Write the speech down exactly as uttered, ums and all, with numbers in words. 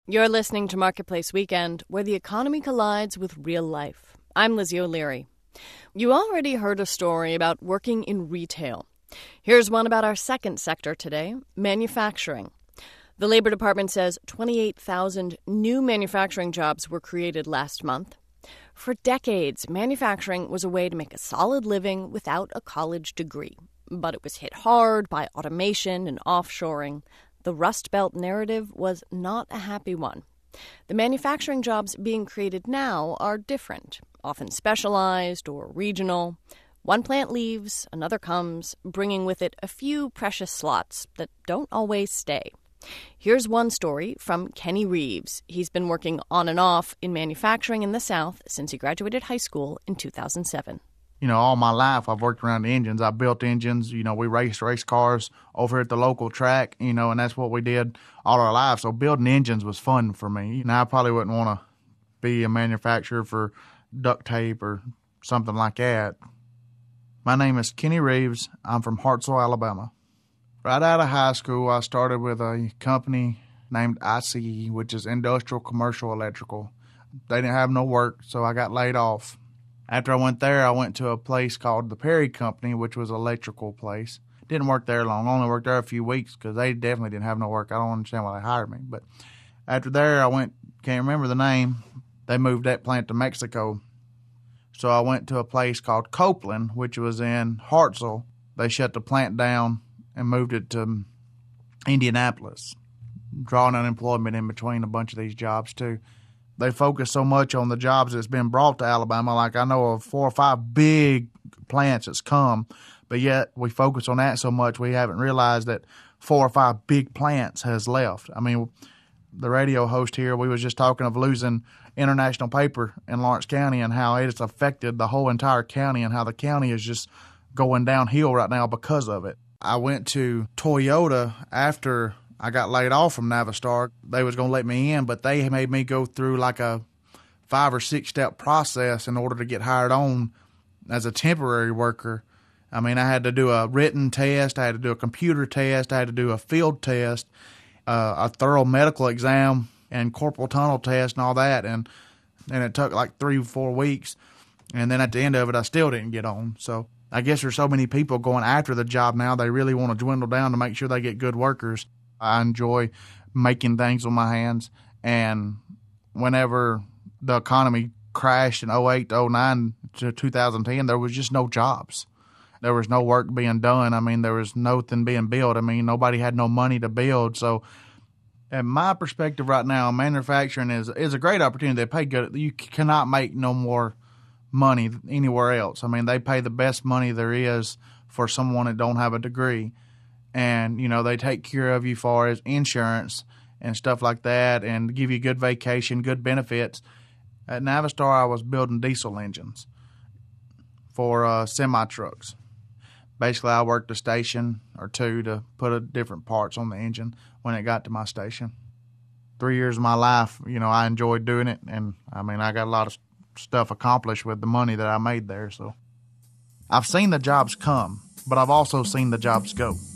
You're listening to Marketplace Weekend, where the economy collides with real life. I'm Lizzie O'Leary. You already heard a story about working in retail. Here's one about our second sector today, manufacturing. The Labor Department says twenty-eight thousand new manufacturing jobs were created last month. For decades, manufacturing was a way to make a solid living without a college degree. But it was hit hard by automation and offshoring. The Rust Belt narrative was not a happy one. The manufacturing jobs being created now are different, often specialized or regional. One plant leaves, another comes, bringing with it a few precious slots that don't always stay. Here's one story from Kenny Reeves. He's been working on and off in manufacturing in the South since he graduated high school in two thousand seven. You know, all my life I've worked around the engines. I built engines. You know, we raced race cars over at the local track, you know, and that's what we did all our lives. So building engines was fun for me. Now, I probably wouldn't want to be a manufacturer for duct tape or something like that. My name is Kenny Reeves. I'm from Hartselle, Alabama. Right out of high school, I started with a company named I C E, which is Industrial Commercial Electrical. They didn't have no work, so I got laid off. After I went there, I went to a place called the Perry Company, which was an electrical place. Didn't work there long. Only worked there a few weeks because they definitely didn't have no work. I don't understand why they hired me. But after there, I went, can't remember the name. They moved that plant to Mexico. So I went to a place called Copeland, which was in Hartselle. They shut the plant down and moved it to Indianapolis, drawing unemployment in between a bunch of these jobs, too. They focus so much on the jobs that's been brought to Alabama. Like I know of four or five big plants that's come, but yet we focus on that so much we haven't realized that four or five big plants has left. I mean, the radio host here, we was just talking of losing International Paper in Lawrence County and how it's affected the whole entire county and how the county is just going downhill right now because of it. I went to Toyota after I got laid off from Navistar. They was going to let me in, but they made me go through like a five or six step process in order to get hired on as a temporary worker. I mean, I had to do a written test. I had to do a computer test. I had to do a field test, uh, a thorough medical exam and corporal tunnel test and all that. And, and it took like three or four weeks. And then at the end of it, I still didn't get on. So I guess there's so many people going after the job now, they really want to dwindle down to make sure they get good workers. I enjoy making things with my hands, and whenever the economy crashed in oh eight to oh nine to two thousand ten, there was just no jobs. There was no work being done. I mean, there was nothing being built. I mean, nobody had no money to build. So, in my perspective right now, manufacturing is is a great opportunity. They pay good. You cannot make no more money anywhere else. I mean, they pay the best money there is for someone that don't have a degree. And, you know, they take care of you far as insurance and stuff like that and give you good vacation, good benefits. At Navistar, I was building diesel engines for uh, semi-trucks. Basically, I worked a station or two to put a different parts on the engine when it got to my station. Three years of my life, you know, I enjoyed doing it. And, I mean, I got a lot of stuff accomplished with the money that I made there. So I've seen the jobs come, but I've also seen the jobs go.